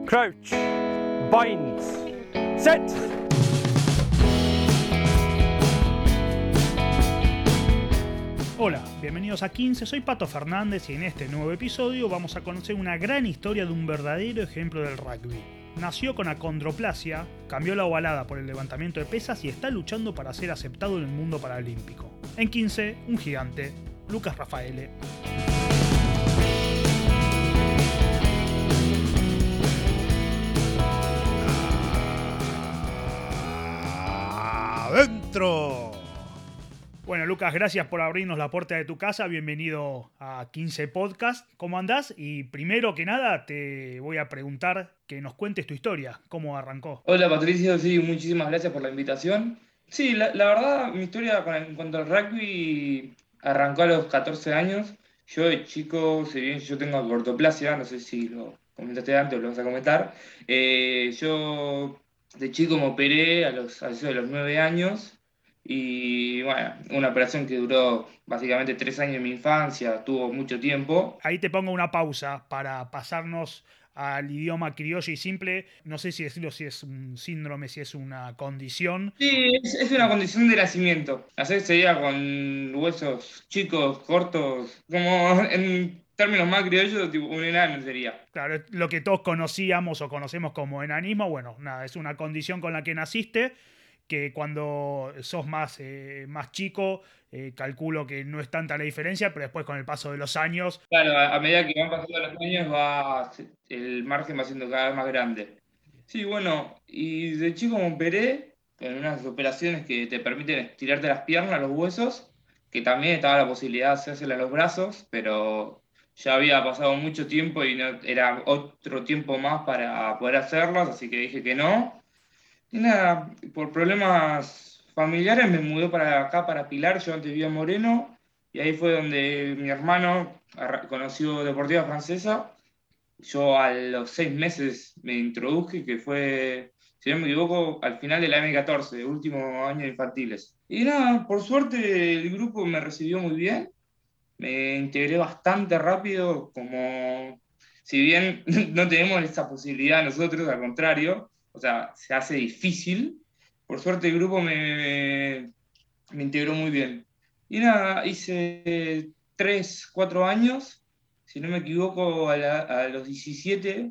Crouch. Bind. Set. Hola, bienvenidos a 15, soy Pato Fernández y en este nuevo episodio vamos a conocer una gran historia de un verdadero ejemplo del rugby. Nació con acondroplasia, cambió la ovalada por el levantamiento de pesas y está luchando para ser aceptado en el mundo paralímpico. En 15, un gigante, Lucas Raffaele. ¡Adentro! Bueno, Lucas, gracias por abrirnos la puerta de tu casa. Bienvenido a 15 Podcast. ¿Cómo andás? Y primero que nada te voy a preguntar que nos cuentes tu historia. ¿Cómo arrancó? Hola Patricio, sí, muchísimas gracias por la invitación. Sí, la verdad, mi historia en cuanto al rugby arrancó a los 14 años. Yo de chico, si bien yo tengo cortoplasia, no sé si lo comentaste antes o lo vas a comentar, yo de chico me operé a eso de los 9 años y bueno, una operación que duró básicamente 3 años de mi infancia, tuvo mucho tiempo. Ahí te pongo una pausa para pasarnos al idioma criollo y simple. No sé si decirlo, si es un síndrome, si es una condición. Sí, es una condición de nacimiento. Hacer sería con huesos chicos, cortos, como en términos más criollos, tipo un enano sería. Claro, lo que todos conocíamos o conocemos como enanismo, bueno, nada, es una condición con la que naciste, que cuando sos más chico, calculo que no es tanta la diferencia, pero después con el paso de los años. Claro, a medida que van pasando los años, el margen va siendo cada vez más grande. Sí, bueno, y de chico me operé en unas operaciones que te permiten estirarte las piernas, los huesos, que también estaba la posibilidad de hacérsela a los brazos, pero ya había pasado mucho tiempo y no, era otro tiempo más para poder hacerlos, así que dije que no. Y nada, por problemas familiares me mudé para acá, para Pilar, yo antes vivía en Moreno, y ahí fue donde mi hermano conoció Deportiva Francesa. Yo a los 6 meses me introduje, que fue, si no me equivoco, al final de la M14, último año de infantiles. Y nada, por suerte el grupo me recibió muy bien, me integré bastante rápido, como si bien no tenemos esa posibilidad nosotros, al contrario, o sea, se hace difícil, por suerte el grupo me integró muy bien. Y nada, hice 3 4 años, si no me equivoco, a los 17,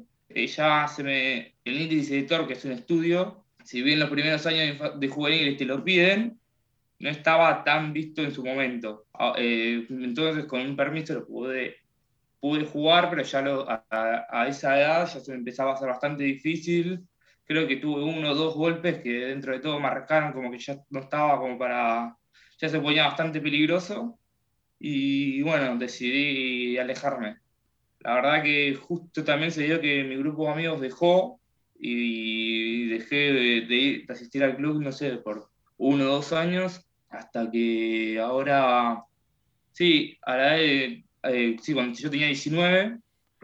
el índice de Thor, que es un estudio, si bien los primeros años de juveniles te lo piden, no estaba tan visto en su momento. Entonces, con un permiso pude jugar, pero ya a esa edad ya se me empezaba a hacer bastante difícil. Creo que tuve uno o dos golpes que dentro de todo marcaron como que ya no estaba como para... Ya se ponía bastante peligroso y bueno, decidí alejarme. La verdad que justo también se dio que mi grupo de amigos dejó y dejé de asistir al club, no sé, por 1 o 2 años, hasta que ahora, sí, a la edad sí, cuando yo tenía 19,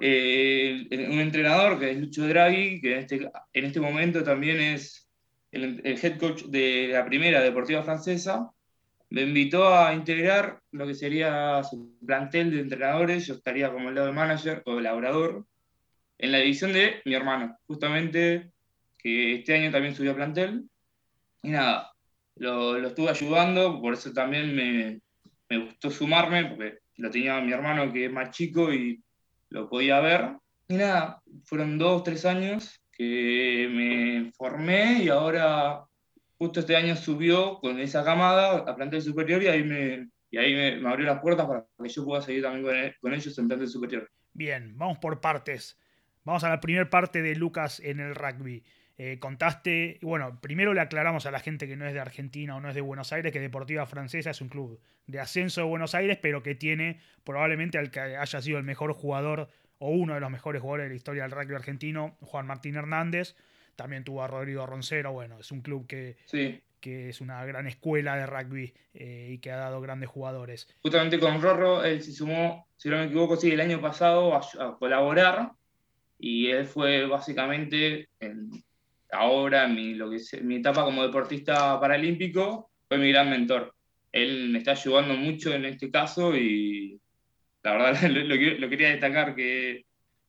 un entrenador que es Lucho Draghi, que en este momento también es el head coach de la primera Deportiva Francesa, me invitó a integrar lo que sería su plantel de entrenadores. Yo estaría como el lado de manager o elaborador en la división de mi hermano, justamente, que este año también subió a plantel. Y nada, lo estuve ayudando, por eso también me gustó sumarme, porque lo tenía mi hermano que es más chico y lo podía ver. Y nada, fueron 2 3 años que me formé y ahora justo este año subió con esa camada a plantel superior y ahí me abrió las puertas para que yo pueda seguir también con ellos en plantel superior. Bien, vamos por partes. Vamos a la primera parte de Lucas en el rugby. Contaste, bueno, primero le aclaramos a la gente que no es de Argentina o no es de Buenos Aires que Deportiva Francesa es un club de ascenso de Buenos Aires, pero que tiene probablemente al que haya sido el mejor jugador o uno de los mejores jugadores de la historia del rugby argentino, Juan Martín Hernández. También tuvo a Rodrigo Roncero. Bueno, es un club Sí, que es una gran escuela de rugby y que ha dado grandes jugadores. justamente con Rorro, él se sumó, si no me equivoco, sí, el año pasado a colaborar y él fue básicamente ahora mi etapa como deportista paralímpico, fue mi gran mentor. Él me está ayudando mucho en este caso y la verdad lo quería destacar que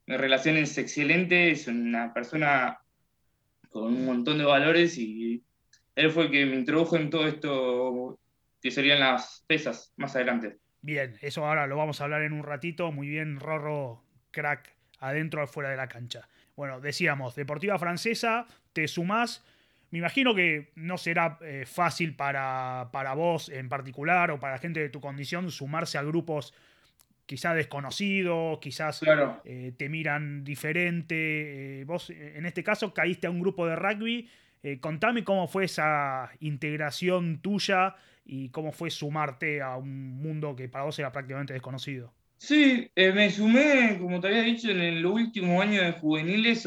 Mi relación es excelente, es una persona con un montón de valores y él fue el que me introdujo en todo esto que serían las pesas más adelante. Bien, eso ahora lo vamos a hablar en un ratito. Muy bien, Rorro, crack, adentro o fuera de la cancha. Bueno, decíamos, Deportiva Francesa, te sumás. Me imagino que no será fácil para vos en particular o para gente de tu condición sumarse a grupos quizás desconocidos, quizás Claro. te miran diferente. Vos, en este caso, caíste a un grupo de rugby. Contame cómo fue esa integración tuya y cómo fue sumarte a un mundo que para vos era prácticamente desconocido. Sí, me sumé, como te había dicho, en el último año de juveniles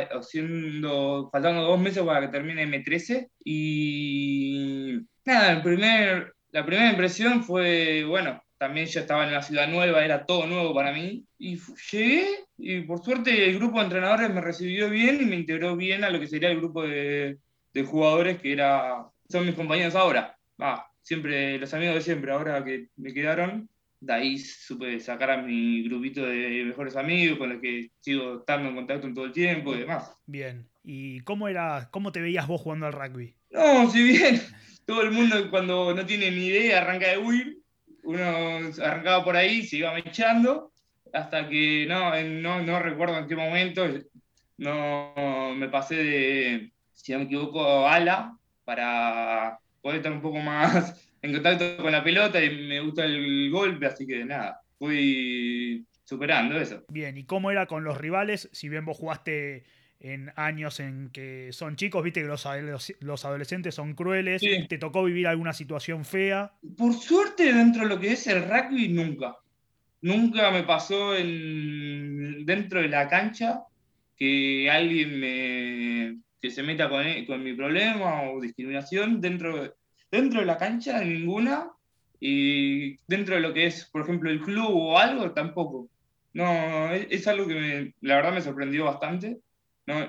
faltando 2 meses para que termine M13. Y nada, la primera impresión fue, bueno, también yo estaba en la ciudad nueva, era todo nuevo para mí. Y llegué y por suerte el grupo de entrenadores me recibió bien y me integró bien a lo que sería el grupo de jugadores son mis compañeros ahora. Siempre, los amigos de siempre, ahora que me quedaron. De ahí supe sacar a mi grupito de mejores amigos con los que sigo estando en contacto en todo el tiempo y demás. Bien. ¿Y cómo te veías vos jugando al rugby? No, si bien todo el mundo cuando no tiene ni idea arranca de huir, uno arrancaba por ahí, se iba mechando, hasta que no recuerdo en qué momento no me pasé de, si no me equivoco, ala para poder estar un poco más en contacto con la pelota y me gusta el golpe, así que nada, fui superando eso. Bien, ¿y cómo era con los rivales? Si bien vos jugaste en años en que son chicos, viste que los adolescentes son crueles, Sí. ¿te tocó vivir alguna situación fea? Por suerte, dentro de lo que es el rugby, nunca. Nunca me pasó dentro de la cancha que que se meta con mi problema o discriminación dentro de la cancha, ninguna. Y dentro de lo que es, por ejemplo, el club o algo, tampoco. No, es algo que la verdad me sorprendió bastante, ¿no?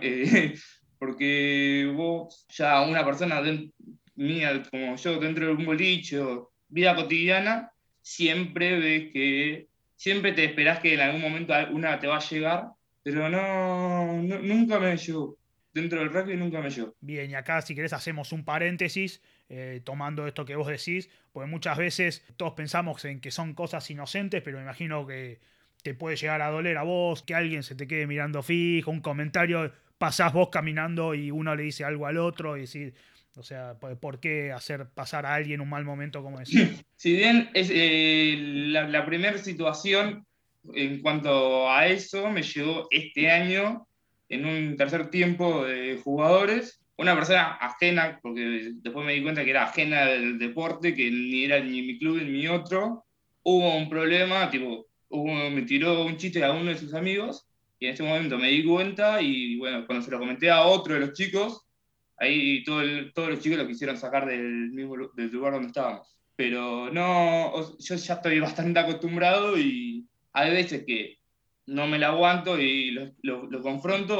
Porque vos, ya una persona mía como yo, dentro de un boliche o vida cotidiana, siempre ves que siempre te esperás que en algún momento una te va a llegar, pero nunca me llegó. Dentro del rugby nunca me llegó. Bien, y acá si querés hacemos un paréntesis, tomando esto que vos decís, porque muchas veces todos pensamos en que son cosas inocentes, pero me imagino que te puede llegar a doler a vos, que alguien se te quede mirando fijo, un comentario, pasás vos caminando y uno le dice algo al otro y decir, o sea, ¿por qué hacer pasar a alguien un mal momento como ese? Si bien es la primera situación en cuanto a eso me llegó este año en un tercer tiempo de jugadores, una persona ajena, porque después me di cuenta que era ajena del deporte, que ni era ni mi club ni mi otro, hubo un problema, tipo, me tiró un chiste a uno de sus amigos y en ese momento me di cuenta y bueno, cuando se lo comenté a otro de los chicos, ahí todos los chicos lo quisieron sacar del lugar donde estábamos. Pero no, yo ya estoy bastante acostumbrado y hay veces que no me la aguanto y lo confronto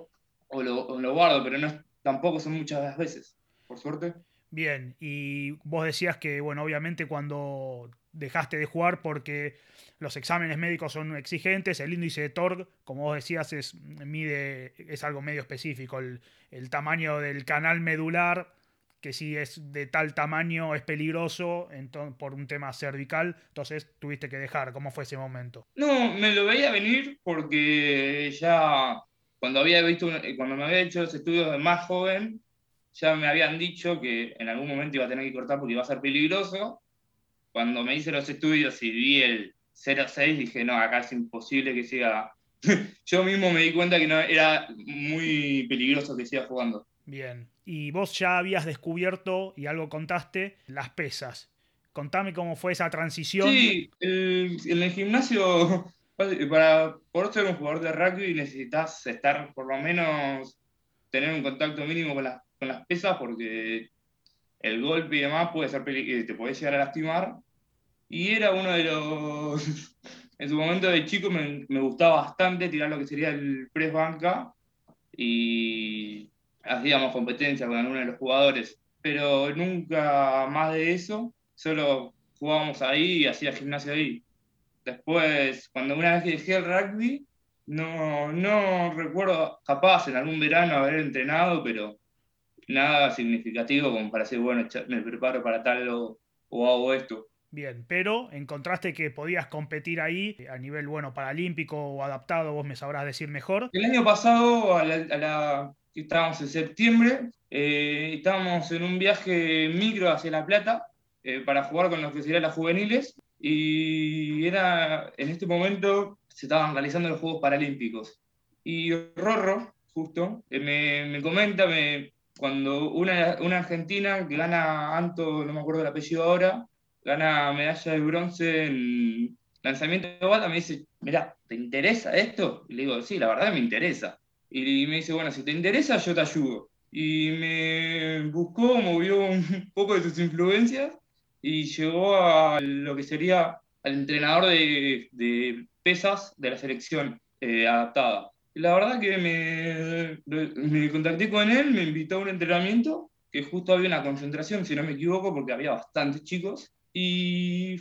o lo guardo, pero tampoco son muchas las veces, por suerte. Bien, y vos decías que, bueno, obviamente cuando dejaste de jugar porque los exámenes médicos son exigentes, el índice de TORG, como vos decías, es algo medio específico, el tamaño del canal medular, que si es de tal tamaño es peligroso por un tema cervical, entonces tuviste que dejar. ¿Cómo fue ese momento? No, me lo veía venir porque ya cuando me había hecho los estudios de más joven, ya me habían dicho que en algún momento iba a tener que cortar porque iba a ser peligroso. Cuando me hice los estudios y vi el 0,6, dije, no, acá es imposible que siga. Yo mismo me di cuenta que no era muy peligroso que siga jugando. Bien, y vos ya habías descubierto, y algo contaste, las pesas. Contame cómo fue esa transición. Sí, en el gimnasio, para poder ser un jugador de rugby necesitas estar por lo menos, tener un contacto mínimo con las pesas porque el golpe y demás te puede llegar a lastimar. Y era uno de los... En su momento de chico me gustaba bastante tirar lo que sería el press banca y hacíamos competencia con algunos de los jugadores, pero nunca más de eso, solo jugábamos ahí y hacía gimnasio ahí. Después, cuando una vez que dejé el rugby, No recuerdo, capaz en algún verano haber entrenado, pero nada significativo como para decir, bueno, me preparo para tal o hago esto. Bien, pero encontraste que podías competir ahí a nivel, bueno, paralímpico o adaptado, vos me sabrás decir mejor. El año pasado, estábamos en septiembre, estábamos en un viaje micro hacia La Plata para jugar con lo que serían las juveniles y en este momento se estaban realizando los Juegos Paralímpicos. Y Rorro, justo, me comenta cuando una argentina que gana Anto, no me acuerdo el apellido ahora, gana medalla de bronce en lanzamiento de bala, me dice, mirá, ¿te interesa esto? Y le digo, sí, la verdad me interesa. Y me dice, bueno, si te interesa, yo te ayudo. Y me buscó, movió un poco de sus influencias y llegó a lo que sería al entrenador de pesas de la selección adaptada. Y la verdad que me contacté con él, me invitó a un entrenamiento, que justo había una concentración, si no me equivoco, porque había bastantes chicos. Y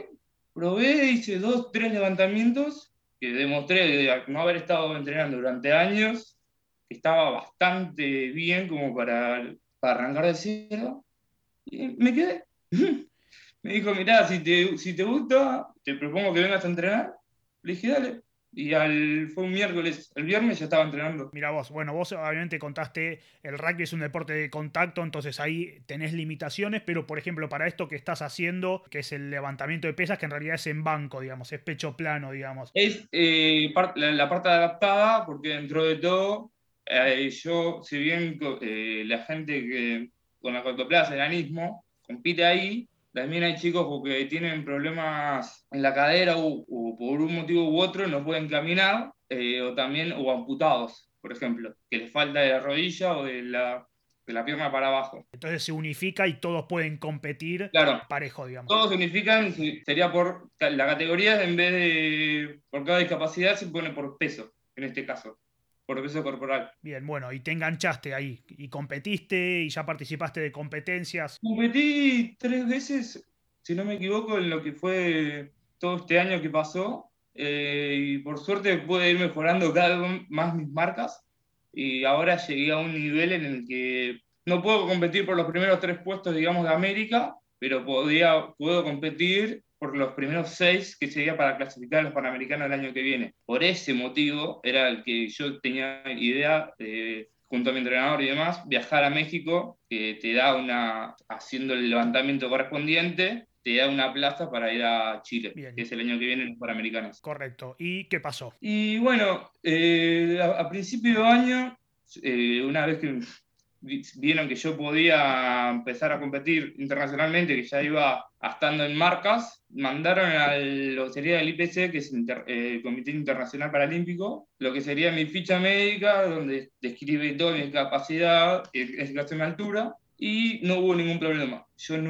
probé, hice 2, 3 levantamientos que demostré de no haber estado entrenando durante años, que estaba bastante bien como para arrancar de cero. Y me quedé. Me dijo, mirá, si te gusta, te propongo que vengas a entrenar. Le dije, dale. Y fue un miércoles, el viernes ya estaba entrenando. Mira vos, bueno, vos obviamente contaste, el rugby es un deporte de contacto, entonces ahí tenés limitaciones, pero por ejemplo, para esto que estás haciendo, que es el levantamiento de pesas, que en realidad es en banco, digamos, es pecho plano, digamos. Es la parte adaptada, porque dentro de todo, yo, si bien la gente con la cortoplasia, enanismo, compite ahí, también hay chicos que tienen problemas en la cadera o por un motivo u otro no pueden caminar, o amputados, por ejemplo, que les falta de la rodilla o de la pierna para abajo. Entonces se unifica y todos pueden competir Claro, parejo, digamos. todos se unifican, sería por la categoría, en vez de por cada discapacidad, se pone por peso, en este caso, por peso corporal. Bien, bueno, y te enganchaste ahí, y competiste, y ya participaste de competencias. Competí 3 veces, si no me equivoco, en lo que fue todo este año que pasó, y por suerte pude ir mejorando cada vez más mis marcas, y ahora llegué a un nivel en el que no puedo competir por los primeros 3 puestos, digamos, de América, pero puedo competir por los primeros 6 que sería para clasificar a los Panamericanos el año que viene. Por ese motivo era el que yo tenía idea de, junto a mi entrenador y demás, viajar a México, que te da haciendo el levantamiento correspondiente, te da una plaza para ir a Chile, que Bien, es el año que viene en los Panamericanos. correcto. ¿Y qué pasó? Y bueno, a principio de año, una vez que vieron que yo podía empezar a competir internacionalmente, que ya iba estando en marcas, mandaron a lo que sería el IPC, que es el Comité Internacional Paralímpico, lo que sería mi ficha médica, donde describe toda mi capacidad, en mi altura, y no hubo ningún problema.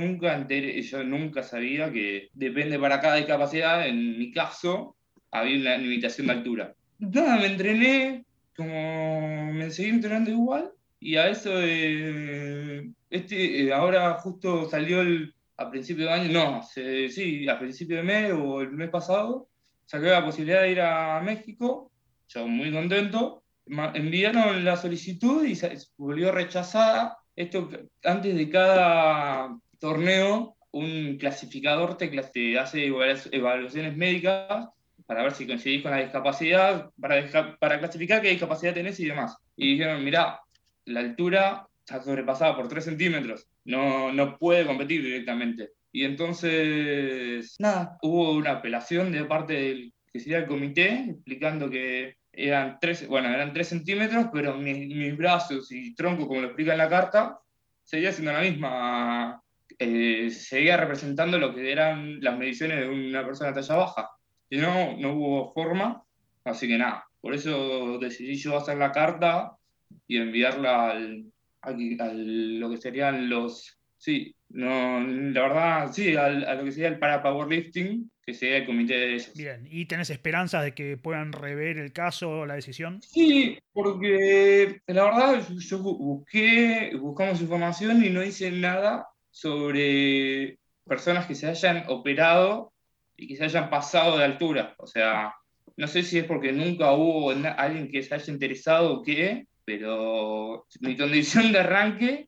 Yo nunca sabía que depende para cada discapacidad, en mi caso, había una limitación de altura. Nada, me entrené, como me seguí entrenando igual, y a eso de ahora justo salió a principio de año, no, sí, a principio de mes o el mes pasado, saqué la posibilidad de ir a México, yo muy contento, enviaron la solicitud y volvió rechazada. Esto antes de cada torneo, un clasificador te hace evaluaciones médicas para ver si coincidís con la discapacidad, para clasificar qué discapacidad tenés y demás. Y dijeron, mirá, la altura está sobrepasada por 3 centímetros, no puede competir directamente. Y entonces, nada, hubo una apelación de parte del que sería el comité, explicando que eran 3 centímetros, pero mis brazos y tronco, como lo explica en la carta, seguía siendo la misma, seguía representando lo que eran las mediciones de una persona de talla baja. Y no hubo forma, así que nada, por eso decidí yo hacer la carta y enviarla lo que serían sí, no, la verdad, sí, a lo que sería el para powerlifting, que sería el comité de ellos. Bien, ¿y tenés esperanzas de que puedan rever el caso o la decisión? Sí, porque la verdad yo buscamos información y no dice nada sobre personas que se hayan operado y que se hayan pasado de altura. O sea, No sé si es porque nunca hubo alguien que se haya interesado o qué, pero mi condición de arranque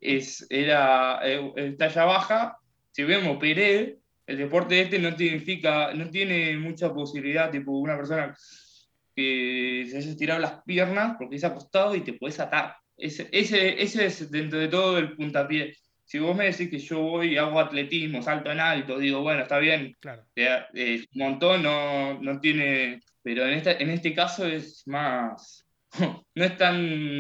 era talla baja. Si bien me operé, el deporte este no tiene mucha posibilidad, tipo una persona que se haya estirado las piernas porque es acostado y te puedes atar. Ese es dentro de todo el puntapié. Si vos me decís que yo voy y hago atletismo, salto en alto, digo, bueno, está bien, Claro. un montón no tiene, pero en este caso es más, no es tan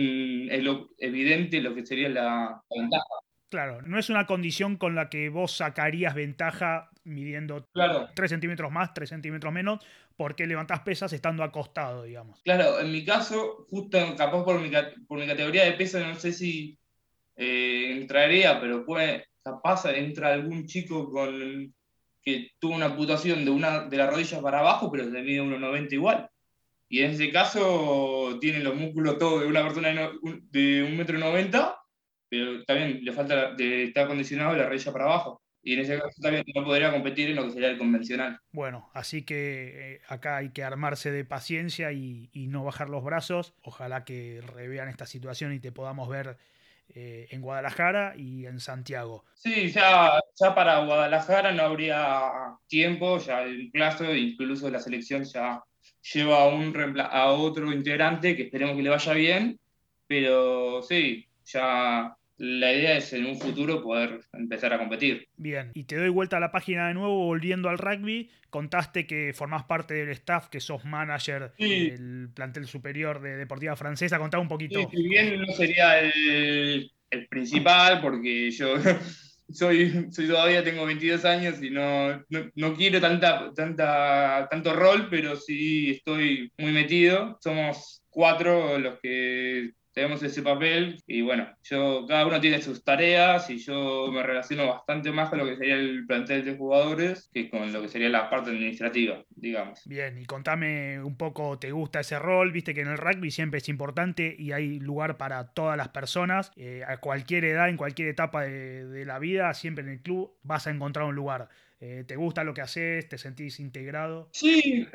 evidente lo que sería la ventaja. Claro, no es una condición con la que vos sacarías ventaja midiendo Claro, 3 centímetros más, 3 centímetros menos, porque levantás pesas estando acostado, digamos. claro, en mi caso, justo capaz por mi categoría de peso, no sé si entraría, pero capaz entra algún chico que tuvo una amputación de la rodilla para abajo, pero se mide 1,90 igual. Y en ese caso tiene los músculos todos de una persona de 1,90 m, pero también le falta estar acondicionado la rodilla para abajo. Y en ese caso también no podría competir en lo que sería el convencional. Bueno, así que acá hay que armarse de paciencia y no bajar los brazos. Ojalá que revean esta situación y te podamos ver en Guadalajara y en Santiago. Sí, ya para Guadalajara no habría tiempo, ya el plazo, incluso la selección ya lleva a otro integrante que esperemos que le vaya bien, pero sí, ya la idea es en un futuro poder empezar a competir. Bien, y te doy vuelta a la página de nuevo, volviendo al rugby. Contaste que formás parte del staff, que sos manager Sí, del plantel superior de Deportiva Francesa. Contá un sí, poquito. si bien no sería el principal, porque yo soy todavía tengo 22 años y no quiero tanto rol, pero sí estoy muy metido. Somos 4 los que tenemos ese papel y bueno, cada uno tiene sus tareas y yo me relaciono bastante más con lo que sería el plantel de jugadores que con lo que sería la parte administrativa, digamos. Bien, y contame un poco, ¿te gusta ese rol? Viste que en el rugby siempre es importante y hay lugar para todas las personas, a cualquier edad, en cualquier etapa de la vida, siempre en el club vas a encontrar un lugar. ¿Te gusta lo que haces? ¿Te sentís integrado? Sí,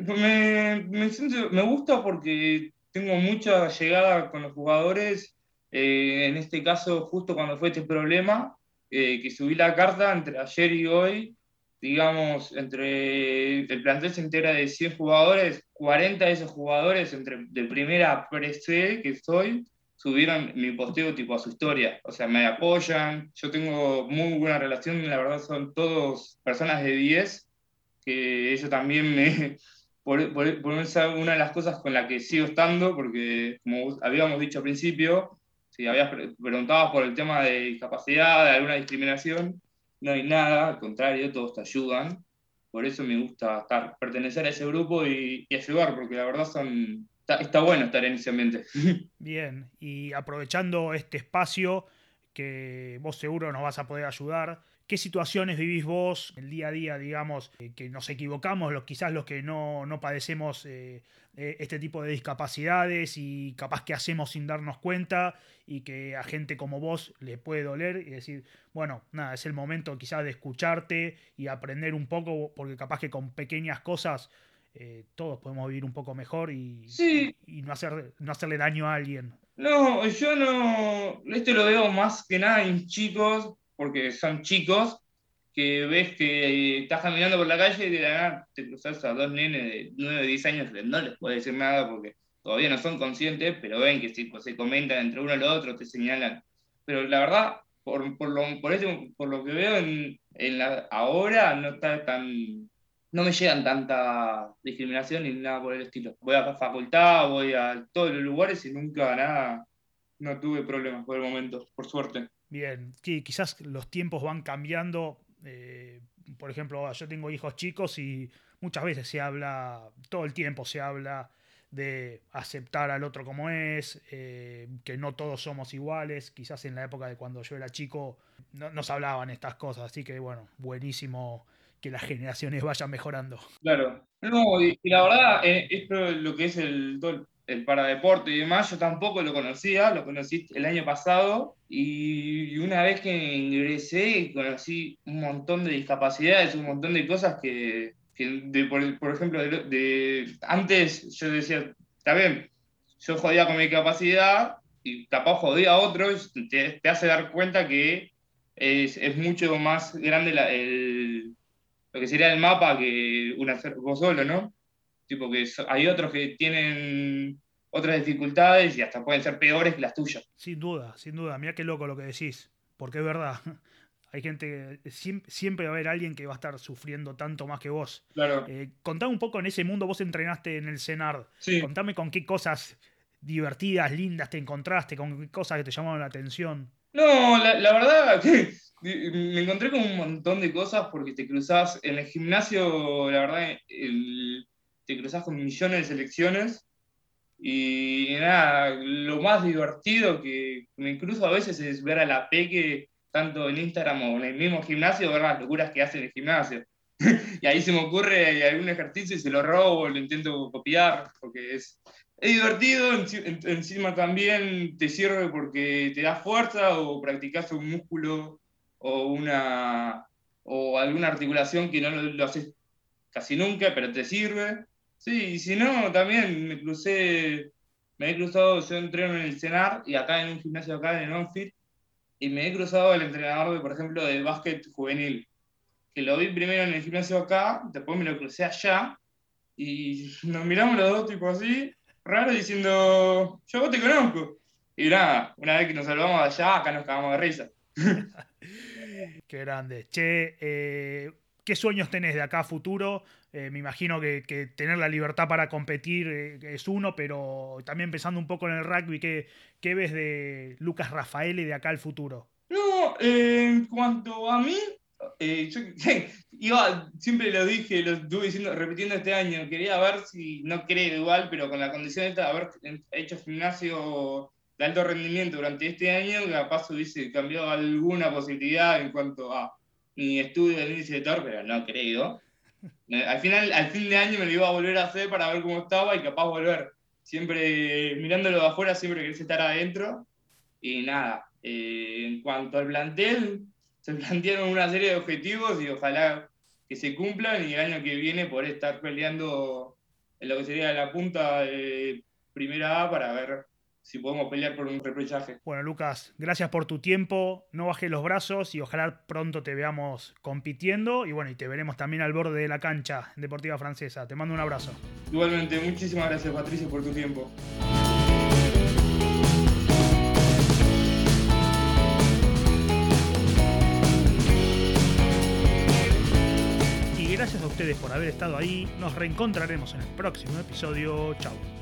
me gusta porque tengo mucha llegada con los jugadores. En este caso, justo cuando fue este problema, que subí la carta entre ayer y hoy, digamos, el plantel se integra de 100 jugadores, 40 de esos jugadores de primera pre-C que soy, subieron mi posteo tipo a su historia. O sea, me apoyan, yo tengo muy buena relación, la verdad son todos personas de 10 que eso también por una de las cosas con las que sigo estando, porque como habíamos dicho al principio, si preguntabas por el tema de discapacidad, de alguna discriminación, no hay nada, al contrario, todos te ayudan. Por eso me gusta pertenecer a ese grupo y ayudar, porque la verdad está bueno estar en ese ambiente. Bien, y aprovechando este espacio que vos seguro nos vas a poder ayudar, ¿qué situaciones vivís vos el día a día, digamos, que nos equivocamos, quizás los que no padecemos este tipo de discapacidades y capaz que hacemos sin darnos cuenta y que a gente como vos le puede doler y decir, bueno, nada, es el momento quizás de escucharte y aprender un poco, porque capaz que con pequeñas cosas todos podemos vivir un poco mejor Sí, y no hacerle daño a alguien. no, yo no, esto lo veo más que nada en chicos, porque son chicos, que ves que estás caminando por la calle y de la nada te cruzas a dos nenes de 9 o 10 años que no les puedes decir nada porque todavía no son conscientes, pero ven que si pues, se comentan entre uno y el otro, te señalan. Pero la verdad, por lo que veo ahora, no está no me llegan tanta discriminación ni nada por el estilo. Voy a la facultad, voy a todos los lugares y nunca nada, no tuve problemas por el momento, por suerte. Bien, sí, quizás los tiempos van cambiando. Por ejemplo, yo tengo hijos chicos y muchas veces se habla, todo el tiempo se habla de aceptar al otro como es, que no todos somos iguales. Quizás en la época de cuando yo era chico no se hablaban estas cosas, así que bueno, buenísimo que las generaciones vayan mejorando. Claro. No, y la verdad, esto lo que es todo el paradeporte y demás, yo tampoco lo conocía, lo conocí el año pasado y una vez que ingresé conocí un montón de discapacidades, un montón de cosas que por ejemplo, antes yo decía, está bien, yo jodía con mi capacidad y capaz jodía a otros, te hace dar cuenta que es mucho más grande lo que sería el mapa que vos solo, ¿no? Tipo que hay otros que tienen otras dificultades y hasta pueden ser peores que las tuyas. Sin duda, sin duda. Mirá qué loco lo que decís, porque es verdad. Hay gente, siempre va a haber alguien que va a estar sufriendo tanto más que vos. Claro. Contame un poco en ese mundo, vos entrenaste en el CENARD. Sí. Contame con qué cosas divertidas, lindas te encontraste, con qué cosas que te llamaron la atención. No, la verdad que me encontré con un montón de cosas porque te cruzás en el gimnasio, la verdad, te cruzás con millones de selecciones y nada, lo más divertido que me cruzo a veces es ver a la Peque, tanto en Instagram o en el mismo gimnasio, ver las locuras que hace en el gimnasio. Y ahí se me ocurre algún ejercicio y se lo robo, lo intento copiar, porque es divertido, encima también te sirve porque te da fuerza o practicas un músculo o alguna articulación que no lo haces casi nunca, pero te sirve. Sí, y si no, también me he cruzado, yo entreno en el CENAR y acá en un gimnasio acá en OnFit, y me he cruzado el entrenador, por ejemplo, de básquet juvenil, que lo vi primero en el gimnasio acá, después me lo crucé allá, y nos miramos los dos tipo así, raro, diciendo, yo a vos te conozco. Y nada, una vez que nos salvamos de allá, acá nos cagamos de risa. Qué grande. Che, ¿qué sueños tenés de acá a futuro? Me imagino que tener la libertad para competir es uno, pero también pensando un poco en el rugby, ¿qué ves de Lucas Raffaele de acá al futuro? No, en cuanto a mí, yo siempre lo dije, lo estuve diciendo, repitiendo este año, quería ver si, no creo igual, pero con la condición esta de haber hecho gimnasio de alto rendimiento durante este año, capaz hubiese cambiado alguna posibilidad en cuanto a mi estudio del índice de TOR, pero no creo. Al fin de año me lo iba a volver a hacer para ver cómo estaba y capaz volver. Siempre mirándolo de afuera, siempre querés estar adentro. Y nada, en cuanto al plantel, se plantearon una serie de objetivos y ojalá que se cumplan y el año que viene poder estar peleando en lo que sería la punta de Primera A para ver si podemos pelear por un repechaje. Bueno, Lucas, gracias por tu tiempo, no bajes los brazos y ojalá pronto te veamos compitiendo y bueno, y te veremos también al borde de la cancha en Deportiva Francesa. Te mando un abrazo. Igualmente, muchísimas gracias Patricio por tu tiempo. Y gracias a ustedes por haber estado ahí. Nos reencontraremos en el próximo episodio. Chau.